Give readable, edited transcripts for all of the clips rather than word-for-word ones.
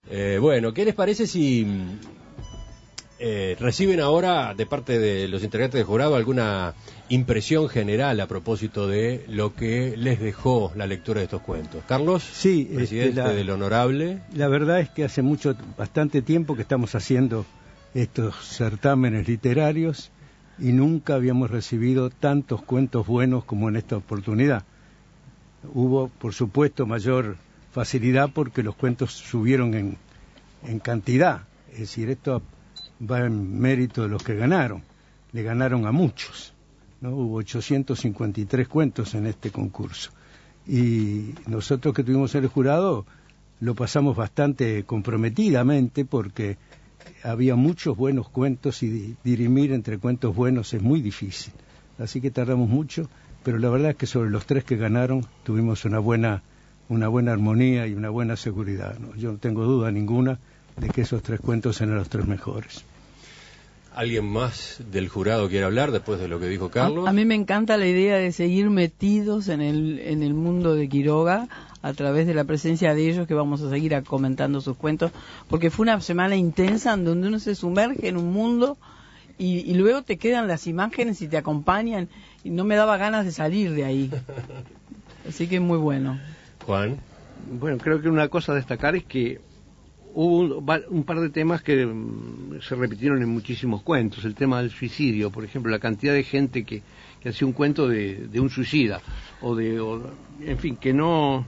Bueno, ¿qué les parece si reciben ahora de parte de los integrantes del jurado alguna impresión general a propósito de lo que les dejó la lectura de estos cuentos? Carlos, sí, presidente del Honorable. La verdad es que hace bastante tiempo que estamos haciendo estos certámenes literarios y nunca habíamos recibido tantos cuentos buenos como en esta oportunidad. Hubo, por supuesto, mayor facilidad porque los cuentos subieron en cantidad, es decir, esto va en mérito de los que ganaron, le ganaron a muchos, ¿no? Hubo 853 cuentos en este concurso y nosotros que tuvimos el jurado lo pasamos bastante comprometidamente porque había muchos buenos cuentos y dirimir entre cuentos buenos es muy difícil, así que tardamos mucho, pero la verdad es que sobre los 3 que ganaron tuvimos una buena armonía y una buena seguridad, ¿no? Yo no tengo duda ninguna de que esos 3 cuentos eran los 3 mejores. ¿Alguien más del jurado quiere hablar después de lo que dijo Carlos? A mí me encanta la idea de seguir metidos en el mundo de Quiroga a través de la presencia de ellos, que vamos a seguir comentando sus cuentos, porque fue una semana intensa en donde uno se sumerge en un mundo y luego te quedan las imágenes y te acompañan y no me daba ganas de salir de ahí. Así que muy bueno. Juan. Bueno, creo que una cosa a destacar es que hubo un par de temas que se repitieron en muchísimos cuentos. El tema del suicidio, por ejemplo, la cantidad de gente que hacía un cuento de un suicida, en fin, que no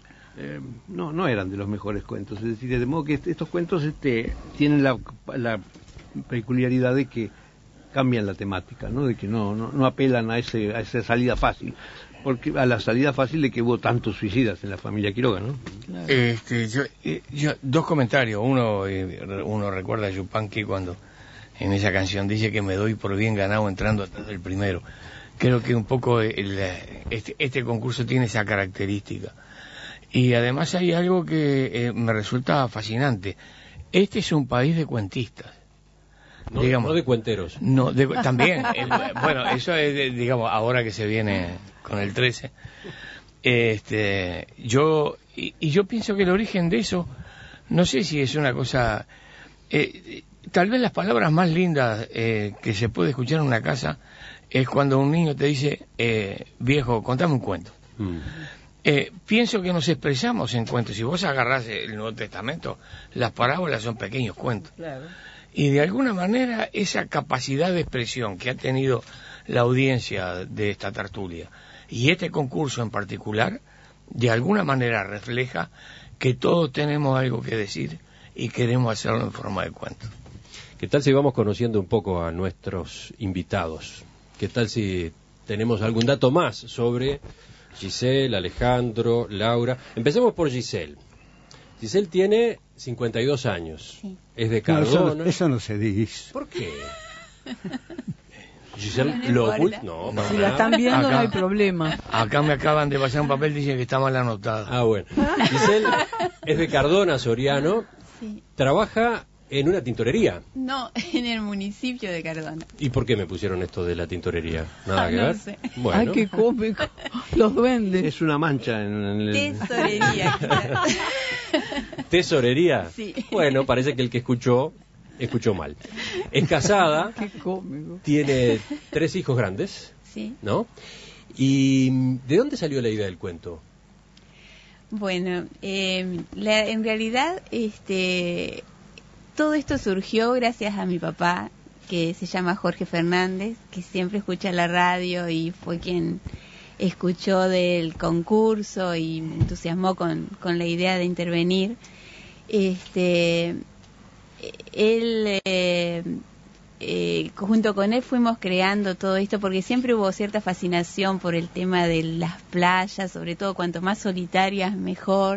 eran de los mejores cuentos. Es decir, de modo que estos cuentos tienen la peculiaridad de que cambian la temática, ¿no? De que no apelan a esa salida fácil. Porque a la salida fácil de que hubo tantos suicidas en la familia Quiroga, ¿no? Claro. Yo 2 comentarios. Uno recuerda a Yupanqui cuando en esa canción dice que me doy por bien ganado entrando atrás del primero. Creo que un poco este concurso tiene esa característica. Y además hay algo que me resulta fascinante. Este es un país de cuentistas. No, digamos, no de cuenteros. No, también. Bueno, eso es, digamos, ahora que se viene con el 13. Yo pienso que el origen de eso, no sé si es una cosa... tal vez las palabras más lindas que se puede escuchar en una casa es cuando un niño te dice, viejo, contame un cuento. Pienso que nos expresamos en cuentos. Si vos agarrás el Nuevo Testamento, las parábolas son pequeños cuentos. Claro. Y de alguna manera esa capacidad de expresión que ha tenido la audiencia de esta tertulia y este concurso en particular, de alguna manera refleja que todos tenemos algo que decir y queremos hacerlo en forma de cuento. ¿Qué tal si vamos conociendo un poco a nuestros invitados? ¿Qué tal si tenemos algún dato más sobre Giselle, Alejandro, Laura? Empecemos por Giselle. Giselle tiene 52 años. Sí. Es de Cardona. No, eso no se dice. ¿Por qué? Giselle lo oculta. No, si la están viendo no hay problema. Acá me acaban de pasar un papel, dicen que está mal anotado. Ah, bueno. Giselle es de Cardona, Soriano. Sí. Trabaja en una tintorería. No, en el municipio de Cardona. ¿Y por qué me pusieron esto de la tintorería? ¿Nada que no ver? sé. Bueno. Ay, qué cómico. Los duendes. Es una mancha en el... Tesorería. ¿Tesorería? Sí. Bueno, parece que el que escuchó mal. Es casada. Qué cómico. Tiene 3 hijos grandes. Sí. ¿No? ¿Y de dónde salió la idea del cuento? Bueno, en realidad todo esto surgió gracias a mi papá, que se llama Jorge Fernández, que siempre escucha la radio y fue quien escuchó del concurso y me entusiasmó con la idea de intervenir. Junto con él fuimos creando todo esto porque siempre hubo cierta fascinación por el tema de las playas, sobre todo cuanto más solitarias mejor.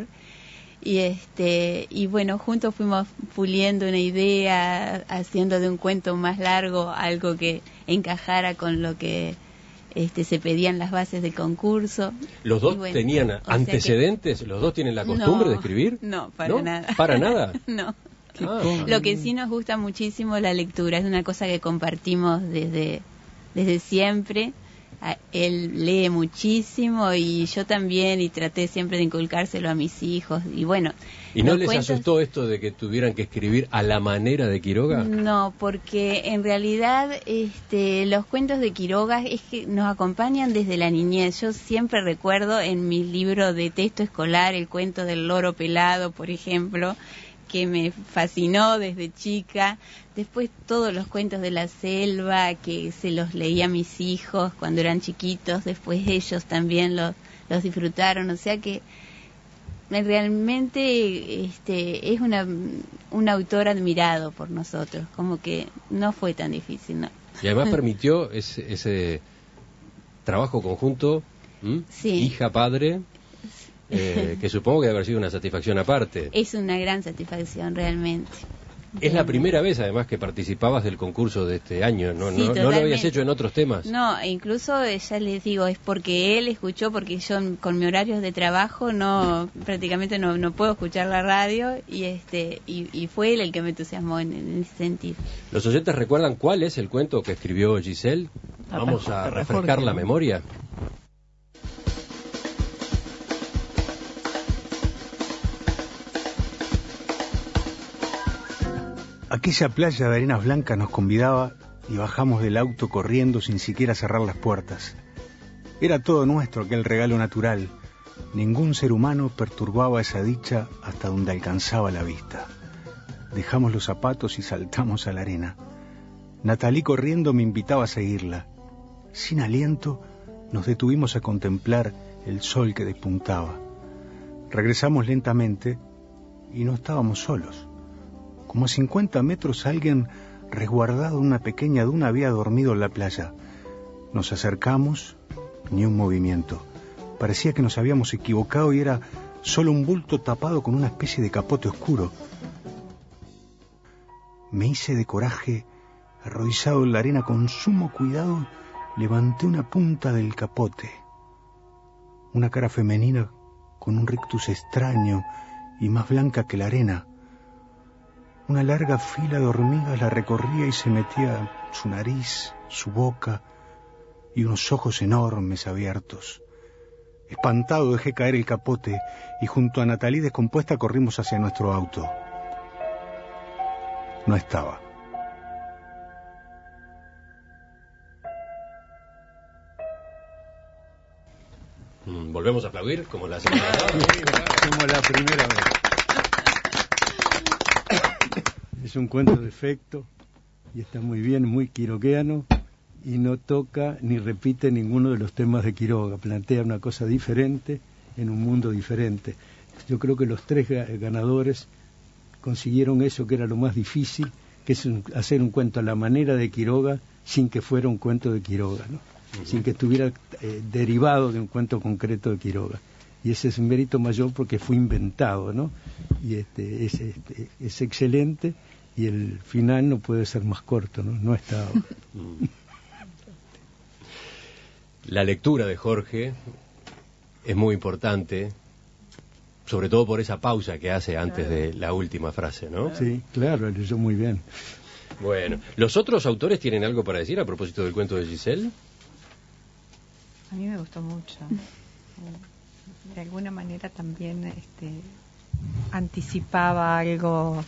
Y bueno, juntos fuimos puliendo una idea, haciendo de un cuento más largo algo que encajara con lo que se pedían las bases del concurso. ¿Los dos tenían antecedentes? ¿Los dos tienen la costumbre de escribir? No, para nada. ¿Para nada? No. Lo que sí nos gusta muchísimo la lectura, es una cosa que compartimos desde siempre. Él lee muchísimo y yo también, y traté siempre de inculcárselo a mis hijos. Y bueno, ¿y no les asustó esto de que tuvieran que escribir a la manera de Quiroga? No, porque en realidad los cuentos de Quiroga es que nos acompañan desde la niñez. Yo siempre recuerdo en mi libro de texto escolar el cuento del loro pelado, por ejemplo, que me fascinó desde chica. Después todos los cuentos de la selva que se los leía a mis hijos cuando eran chiquitos, después ellos también los disfrutaron. O sea que realmente es un autor admirado por nosotros, como que no fue tan difícil, ¿no? Y además permitió ese trabajo conjunto, sí. Hija-padre, que supongo que debe haber sido una satisfacción aparte. Es una gran satisfacción realmente. Es la primera vez además que participabas del concurso de este año, ¿no? Sí, ¿No lo habías hecho en otros temas? No, incluso ya les digo, es porque él escuchó, porque yo con mi horario de trabajo prácticamente no puedo escuchar la radio, y fue él el que me entusiasmó en ese sentido. ¿Los oyentes recuerdan cuál es el cuento que escribió Giselle? Vamos a refrescar la memoria. Aquella playa de arenas blancas nos convidaba y bajamos del auto corriendo sin siquiera cerrar las puertas. Era todo nuestro aquel regalo natural. Ningún ser humano perturbaba esa dicha hasta donde alcanzaba la vista. Dejamos los zapatos y saltamos a la arena. Natalí corriendo me invitaba a seguirla. Sin aliento nos detuvimos a contemplar el sol que despuntaba. Regresamos lentamente y no estábamos solos. Como a 50 metros alguien resguardado en una pequeña duna había dormido en la playa. Nos acercamos, ni un movimiento. Parecía que nos habíamos equivocado y era solo un bulto tapado con una especie de capote oscuro. Me hice de coraje, arrodillado en la arena con sumo cuidado, levanté una punta del capote. Una cara femenina con un rictus extraño y más blanca que la arena. Una larga fila de hormigas la recorría y se metía su nariz, su boca y unos ojos enormes abiertos. Espantado dejé caer el capote y junto a Natalí descompuesta corrimos hacia nuestro auto. No estaba. ¿Volvemos a aplaudir como la semana pasada? Como la primera vez. Es un cuento de efecto y está muy bien, muy quirogueano, y no toca ni repite ninguno de los temas de Quiroga. Plantea una cosa diferente en un mundo diferente. Yo creo que los tres ganadores consiguieron eso que era lo más difícil, que es hacer un cuento a la manera de Quiroga sin que fuera un cuento de Quiroga, ¿no? Sin que estuviera derivado de un cuento concreto de Quiroga. Y ese es un mérito mayor porque fue inventado, ¿no? Y es excelente, y el final no puede ser más corto, ¿no? No está. La lectura de Jorge es muy importante, sobre todo por esa pausa que hace antes de la última frase, ¿no? Sí, claro, leyó muy bien. Bueno, ¿los otros autores tienen algo para decir a propósito del cuento de Giselle? A mí me gustó mucho. De alguna manera también anticipaba algo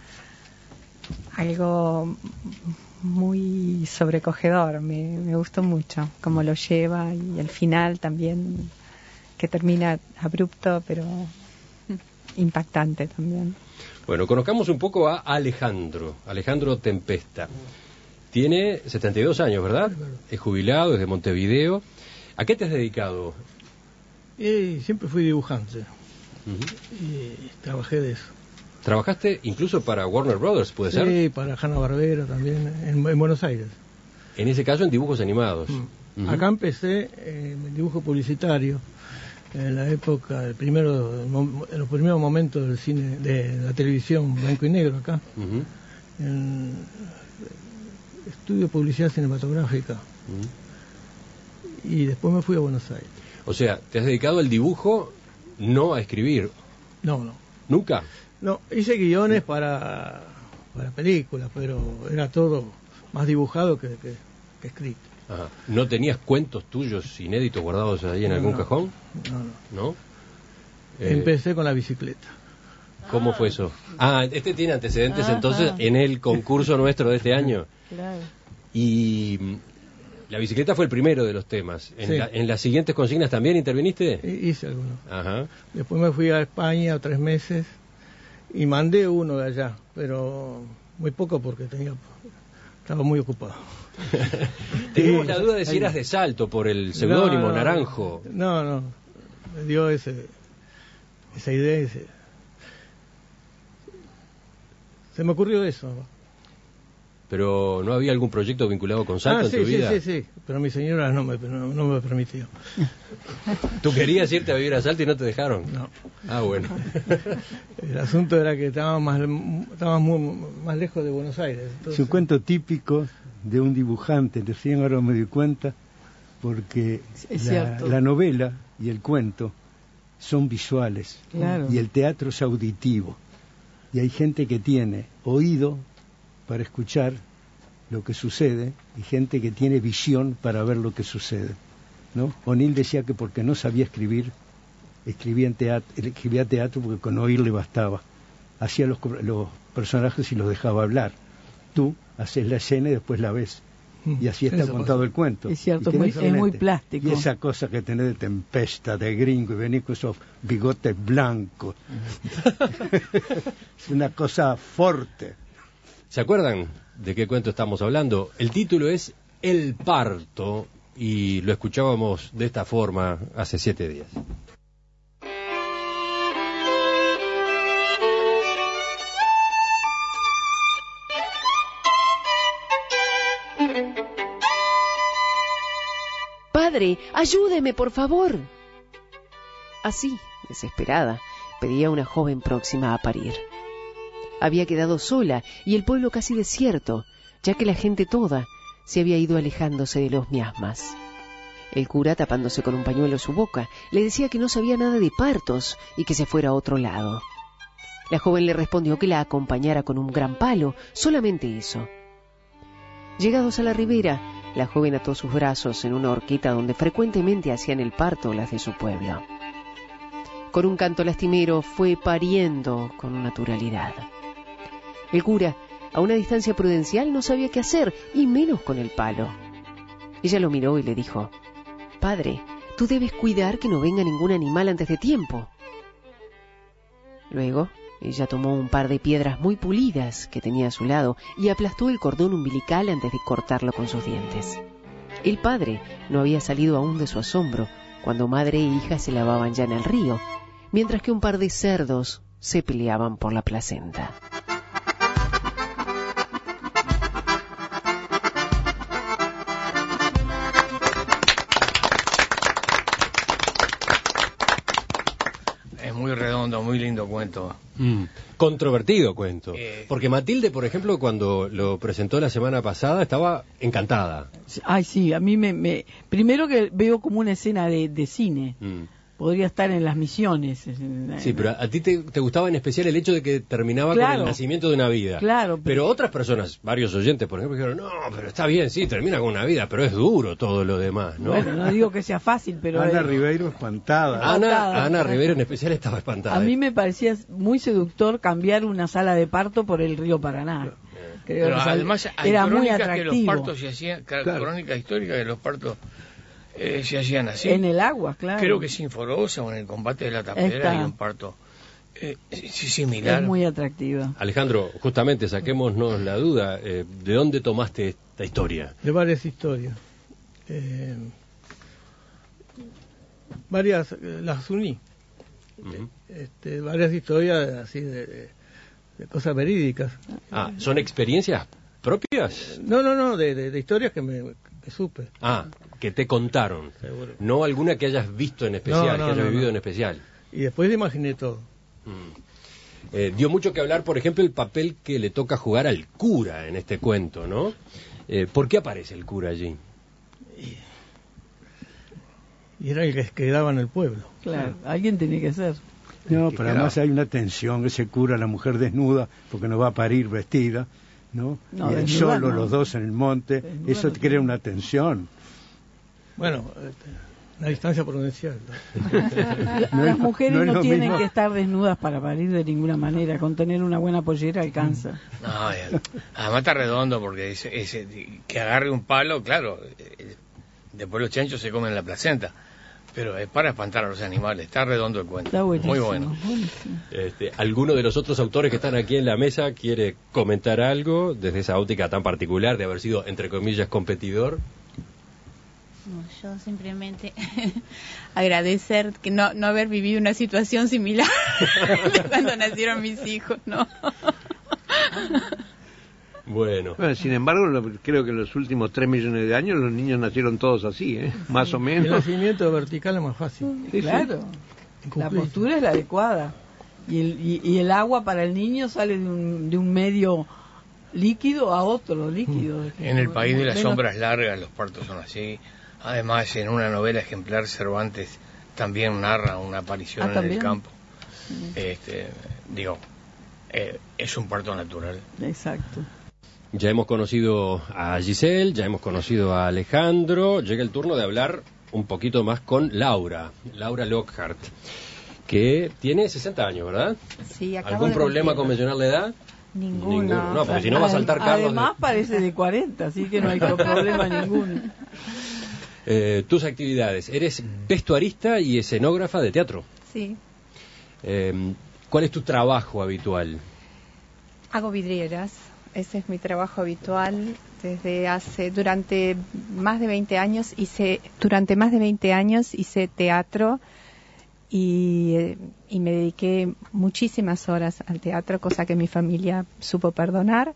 muy sobrecogedor. Me gustó mucho cómo lo lleva, y el final también, que termina abrupto pero impactante también. Bueno, conozcamos un poco a Alejandro Tempesta. Tiene 72 años, ¿verdad? Es jubilado, es de Montevideo. ¿A qué te has dedicado? Siempre fui dibujante. Y trabajé de eso. ¿Trabajaste incluso para Warner Brothers, puede ser? Sí, para Hanna-Barbera también, en Buenos Aires. En ese caso, en dibujos animados. Acá empecé en dibujo publicitario, en la época, en los primeros momentos del cine, de la televisión blanco y negro acá. En estudio de publicidad cinematográfica. Y después me fui a Buenos Aires. O sea, ¿te has dedicado al dibujo, no a escribir? No. ¿Nunca? No, hice guiones para películas, pero era todo más dibujado que escrito. Ajá. ¿No tenías cuentos tuyos inéditos guardados ahí en algún cajón? No. Empecé con la bicicleta. ¿Cómo fue eso? Ah, este tiene antecedentes entonces en el concurso nuestro de este año. Claro. Y la bicicleta fue el primero de los temas. ¿En las siguientes consignas también interviniste? Hice algunos. Ajá. Después me fui a España 3 meses y mandé uno de allá, pero muy poco porque estaba muy ocupado. Teníamos la duda de si eras de Salto por el seudónimo Naranjo. No, me dio esa idea. Se me ocurrió eso. Pero ¿no había algún proyecto vinculado con Salto en tu vida? Sí, pero mi señora no me permitió. ¿Tú querías irte a vivir a Salto y no te dejaron? No. Ah, bueno. El asunto era que estábamos más lejos de Buenos Aires. Entonces... Es un cuento típico de un dibujante, recién ahora me di cuenta, porque la novela y el cuento son visuales, claro, y el teatro es auditivo, y hay gente que tiene oído para escuchar lo que sucede y gente que tiene visión para ver lo que sucede, ¿no? O'Neill decía que porque no sabía escribir, escribía teatro porque con oír le bastaba, hacía los personajes y los dejaba hablar. Tú haces la escena y después la ves, y así está contado el cuento. Es cierto, es muy plástico. Y esa cosa que tenés de Tempesta, de gringo, y venís con esos bigotes blancos. Es una cosa fuerte. ¿Se acuerdan de qué cuento estamos hablando? El título es El parto, y lo escuchábamos de esta forma hace 7 días. Padre, ayúdeme, por favor. Así, desesperada, pedía una joven próxima a parir. Había quedado sola y el pueblo casi desierto, ya que la gente toda se había ido alejándose de los miasmas. El cura, tapándose con un pañuelo su boca, le decía que no sabía nada de partos y que se fuera a otro lado. La joven le respondió que la acompañara con un gran palo, solamente eso. Llegados a la ribera, la joven ató sus brazos en una horqueta donde frecuentemente hacían el parto las de su pueblo. Con un canto lastimero fue pariendo con naturalidad. El cura, a una distancia prudencial, no sabía qué hacer, y menos con el palo. Ella lo miró y le dijo: «Padre, tú debes cuidar que no venga ningún animal antes de tiempo». Luego, ella tomó un par de piedras muy pulidas que tenía a su lado y aplastó el cordón umbilical antes de cortarlo con sus dientes. El padre no había salido aún de su asombro cuando madre e hija se lavaban ya en el río, mientras que un par de cerdos se peleaban por la placenta. Muy redondo, muy lindo cuento. Controvertido cuento. Porque Matilde, por ejemplo, cuando lo presentó la semana pasada, estaba encantada. Ay, sí, a mí primero que veo como una escena de cine. Podría estar en Las Misiones. Sí, pero a ti te gustaba en especial el hecho de que terminaba con el nacimiento de una vida. Claro. Pero otras personas, varios oyentes, por ejemplo, dijeron, no, pero está bien, sí, termina con una vida, pero es duro todo lo demás, ¿no? Bueno, no digo que sea fácil, pero... Ana Ribeiro espantada. Ana Ribeiro en especial estaba espantada. A mí me parecía muy seductor cambiar una sala de parto por el río Paraná. Creo pero además hay era muy atractivo. Que los partos se hacían, crónica histórica de los partos se hacían así. En el agua, claro. Creo que Sinforosa o en el combate de la tapera hay un parto similar. Es muy atractiva. Alejandro, justamente saquémonos la duda, ¿de dónde tomaste esta historia? De varias historias. Varias, las uní. Varias historias así de cosas verídicas. Ah, ¿son experiencias propias? No, de historias que supe. Ah, que te contaron. Seguro. No alguna que hayas visto en especial, que hayas vivido en especial. Y después le imaginé todo. Dio mucho que hablar, por ejemplo, el papel que le toca jugar al cura en este cuento, ¿no? ¿Por qué aparece el cura allí? Y era el que quedaba en el pueblo. Claro, alguien tenía que ser. No, pero además hay una tensión, ese cura, la mujer desnuda, porque no va a parir vestida, ¿no? Y solo los dos en el monte, desnuda, eso te crea una tensión. Bueno, la distancia prudencial. Las mujeres no tienen mismo que estar desnudas para parir de ninguna manera. Con tener una buena pollera alcanza. No, además está redondo porque que agarre un palo, claro, después los chanchos se comen la placenta, pero es para espantar a los animales. Está redondo el cuento. Está buenísimo, muy bueno. buenísimo. ¿Alguno de los otros autores que están aquí en la mesa quiere comentar algo desde esa óptica tan particular de haber sido, entre comillas, competidor? No, yo simplemente agradecer que no haber vivido una situación similar cuando nacieron mis hijos, ¿no? Bueno, Sin embargo, creo que en los últimos 3 millones de años los niños nacieron todos así, más o El menos. nacimiento vertical es más fácil. Claro, la postura es la adecuada. Y el agua para el niño sale de un medio líquido a otro líquido. En el país de las Menos- sombras largas los partos son así. Además, en una novela ejemplar, Cervantes también narra una aparición en ¿también? el campo. Es un parto natural. Exacto. ya hemos conocido a Giselle, ya hemos conocido a Alejandro. Llega el turno de hablar un poquito más con Laura Lockhart, que tiene 60 años, ¿verdad? Sí, acabo ¿Algún de problema con cumplir. mencionar la edad? Ninguno. No, porque si no va a saltar Carlos. Además parece de 40, así que no hay problema ninguno. Tus actividades. Eres vestuarista y escenógrafa de teatro. Sí, ¿Cuál es tu trabajo habitual? hago vidrieras. Ese es mi trabajo habitual. Durante más de 20 años hice teatro y me dediqué muchísimas horas al teatro, cosa que mi familia supo perdonar.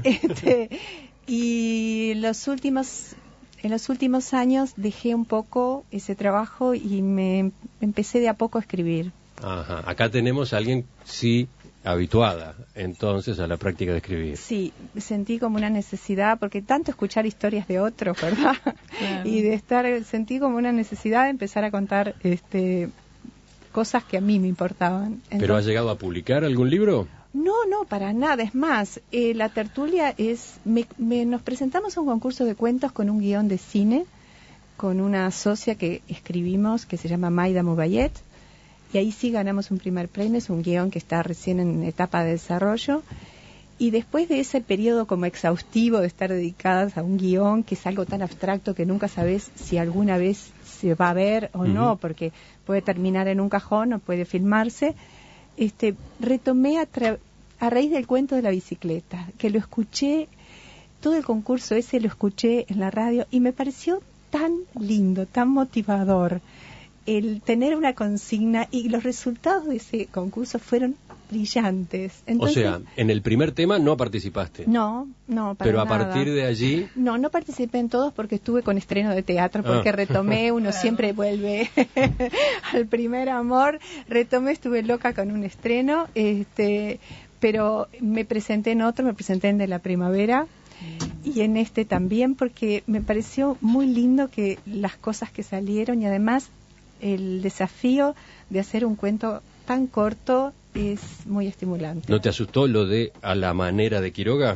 Y en los últimos años dejé un poco ese trabajo y me empecé de a poco a escribir. Ajá. Acá tenemos a alguien, sí, habituada, entonces, a la práctica de escribir. Sí, sentí como una necesidad, porque tanto escuchar historias de otros, ¿verdad? Claro. Y sentí como una necesidad de empezar a contar cosas que a mí me importaban. ¿Pero has llegado a publicar algún libro? No, para nada. Es más, la tertulia nos presentamos a un concurso de cuentos con un guión de cine, con una socia que escribimos, que se llama Maida Mubayet, y ahí sí ganamos un primer premio. Es un guión que está recién en etapa de desarrollo. Y después de ese periodo como exhaustivo de estar dedicadas a un guión, que es algo tan abstracto que nunca sabes si alguna vez se va a ver o no, porque puede terminar en un cajón o puede filmarse, retomé a raíz del cuento de la bicicleta, que lo escuché, todo el concurso ese lo escuché en la radio y me pareció tan lindo, tan motivador el tener una consigna, y los resultados de ese concurso fueron brillantes. Entonces, O sea, en el primer tema no participaste. no, para Pero a nada. partir de allí... No participé en todos porque estuve con estreno de teatro, porque retomé, uno siempre vuelve al primer amor, estuve loca con un estreno, pero me presenté en otro, me presenté en De la Primavera, y en este también, porque me pareció muy lindo que las cosas que salieron, y además el desafío de hacer un cuento tan corto es muy estimulante. ¿No te asustó lo de a la manera de Quiroga?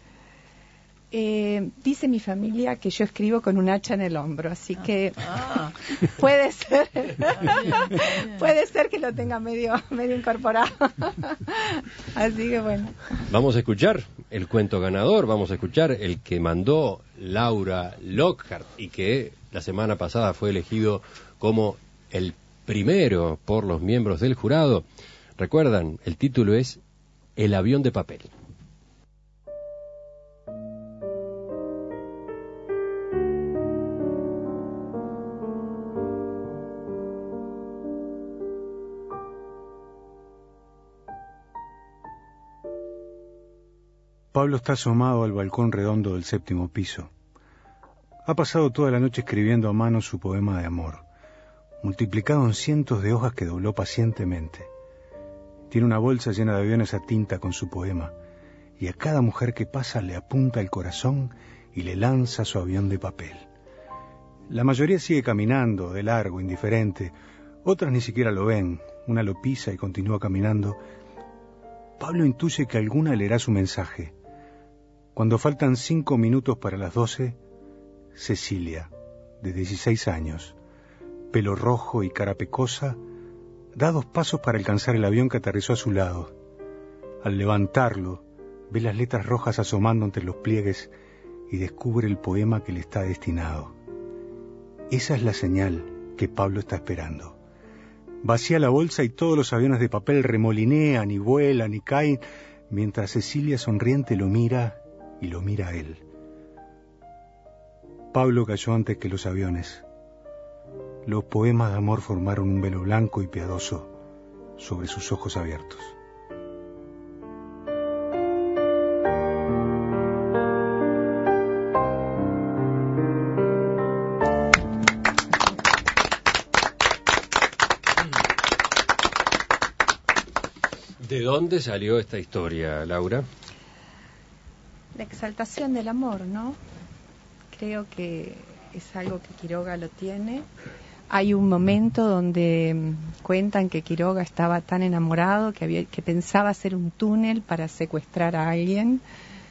Dice mi familia que yo escribo con un hacha en el hombro, así que puede ser que lo tenga medio incorporado. Así que bueno. Vamos a escuchar el cuento ganador, vamos a escuchar el que mandó Laura Lockhart y que la semana pasada fue elegido como el primero por los miembros del jurado. Recuerdan, el título es El avión de papel. Pablo está asomado al balcón redondo del 7º piso. Ha pasado toda la noche escribiendo a mano su poema de amor, multiplicado en cientos de hojas que dobló pacientemente. Tiene una bolsa llena de aviones a tinta con su poema, y a cada mujer que pasa le apunta el corazón y le lanza su avión de papel. La mayoría sigue caminando, de largo, indiferente. Otras ni siquiera lo ven. Una lo pisa y continúa caminando. Pablo intuye que alguna leerá su mensaje. Cuando faltan 5 minutos para las 12, Cecilia, de 16 años, pelo rojo y cara pecosa, da 2 pasos para alcanzar el avión que aterrizó a su lado. Al levantarlo, ve las letras rojas asomando entre los pliegues y descubre el poema que le está destinado. Esa es la señal que Pablo está esperando. Vacía la bolsa y todos los aviones de papel remolinean y vuelan y caen, mientras Cecilia sonriente lo mira y lo mira a él. Pablo cayó antes que los aviones. Los poemas de amor formaron un velo blanco y piadoso sobre sus ojos abiertos. ¿De dónde salió esta historia, Laura? La exaltación del amor, ¿no? Creo que es algo que Quiroga lo tiene. Hay un momento donde cuentan que Quiroga estaba tan enamorado que pensaba hacer un túnel para secuestrar a alguien.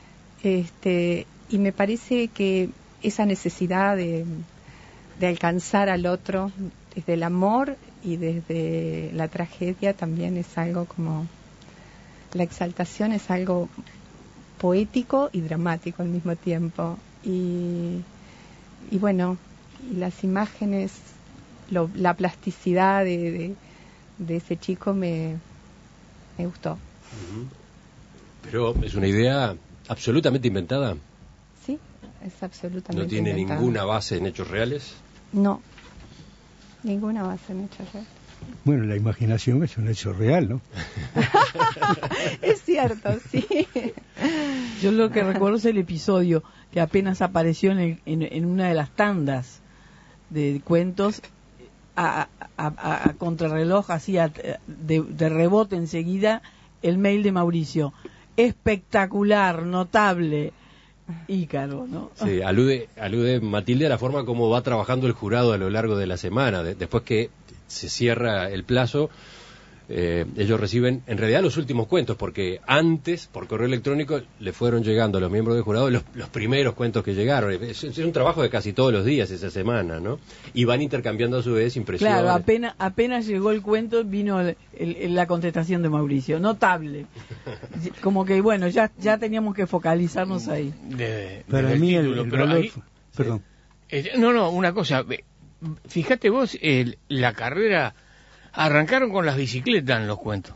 Y me parece que esa necesidad de alcanzar al otro desde el amor y desde la tragedia también es algo como... La exaltación es algo poético y dramático al mismo tiempo. Y bueno, y las imágenes, la plasticidad de ese chico me gustó. Pero es una idea absolutamente inventada. Sí, es absolutamente ¿No tiene inventada. ninguna base en hechos reales? No, ninguna base en hechos reales. Bueno, la imaginación es un hecho real, ¿no? Es cierto, sí. Yo lo que recuerdo es el episodio que apenas apareció en una de las tandas de cuentos a contrarreloj, así de rebote enseguida, el mail de Mauricio. Espectacular, notable, Ícaro, ¿no? Sí, alude Matilde a la forma como va trabajando el jurado a lo largo de la semana. Después que se cierra el plazo, ellos reciben en realidad los últimos cuentos, porque antes, por correo electrónico, le fueron llegando a los miembros del jurado los primeros cuentos que llegaron. Es un trabajo de casi todos los días esa semana, ¿no? Y van intercambiando a su vez impresiones. Claro, apenas llegó el cuento, vino la contestación de Mauricio. Notable. Como que, bueno, ya teníamos que focalizarnos ahí. Para mí el valor... ahí, Perdón. No, una cosa. Fíjate vos, la carrera... Arrancaron con las bicicletas en los cuentos.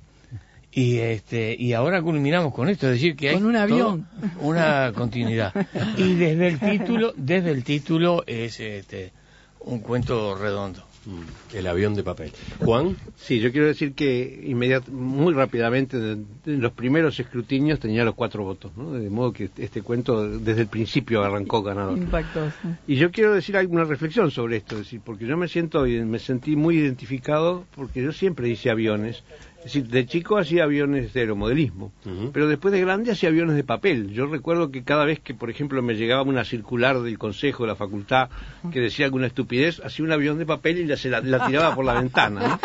Y ahora culminamos con esto, es decir que hay con un avión, una continuidad. Y desde el título es un cuento redondo. El avión de papel. Juan. Sí, yo quiero decir que muy rápidamente, en los primeros escrutinios tenía los 4 votos, ¿no? De modo que este cuento desde el principio arrancó ganador. Impactoso. Y yo quiero decir alguna reflexión sobre esto, es decir, porque yo me sentí muy identificado, porque yo siempre hice aviones. Es decir, de chico hacía aviones de aeromodelismo, pero después de grande hacía aviones de papel. Yo recuerdo que cada vez que, por ejemplo, me llegaba una circular del consejo de la facultad que decía alguna estupidez, hacía un avión de papel y la tiraba por la ventana, ¿no?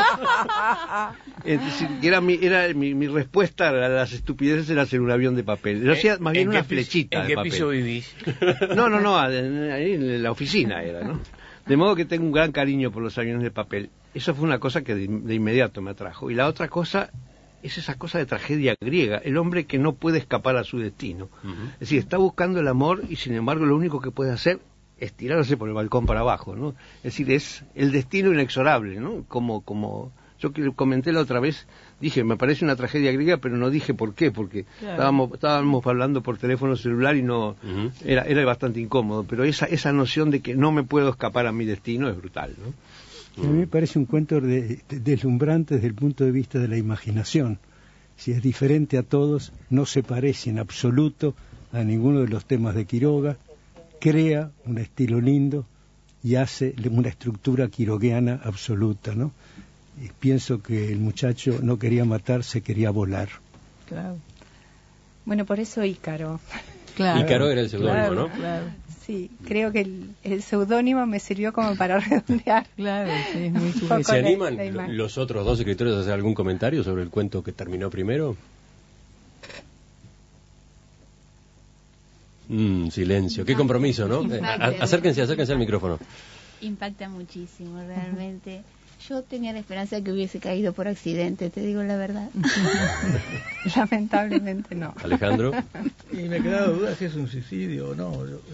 Es decir, era mi respuesta a las estupideces era hacer un avión de papel. Yo hacía más bien una flechita de papel. ¿En qué piso vivís? No, ahí en la oficina era, ¿no? De modo que tengo un gran cariño por los aviones de papel. Eso fue una cosa que de inmediato me atrajo. Y la otra cosa es esa cosa de tragedia griega, el hombre que no puede escapar a su destino. Es decir, está buscando el amor y sin embargo lo único que puede hacer es tirarse por el balcón para abajo, ¿no? Es decir, es el destino inexorable, ¿no? Como yo que comenté la otra vez, dije, me parece una tragedia griega, pero no dije por qué, porque claro, estábamos hablando por teléfono celular y no era bastante incómodo, pero esa noción de que no me puedo escapar a mi destino es brutal, ¿no? A mí me parece un cuento deslumbrante desde el punto de vista de la imaginación. Si es diferente a todos, no se parece en absoluto a ninguno de los temas de Quiroga, crea un estilo lindo y hace una estructura quiroguiana absoluta, ¿no? Y pienso que el muchacho no quería matarse, quería volar. Claro. Bueno, por eso Ícaro. Claro. Ícaro era el seudónimo, ¿no? Claro. Sí, creo que el seudónimo me sirvió como para redondear. Claro, sí, es muy un poco ¿Se animan la los otros 2 escritores a hacer algún comentario sobre el cuento que terminó primero? Silencio. Qué compromiso, ¿no? Acérquense al micrófono. Impacta muchísimo, realmente. Yo tenía la esperanza de que hubiese caído por accidente, te digo la verdad. Lamentablemente no. Alejandro. Y me quedaba duda si es un suicidio o no.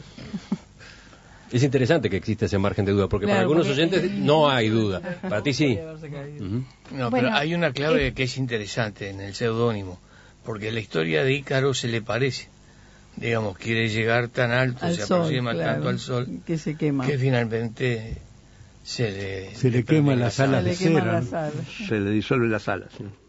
Es interesante que exista ese margen de duda, porque para algunos oyentes no hay duda. Para ti sí. No, pero hay una clave que es interesante en el seudónimo, porque la historia de Ícaro se le parece. Digamos, quiere llegar tan alto, se aproxima tanto al sol, que se quema. Que finalmente se le quema las alas de cera. Se le disuelve las alas. ¿Sí?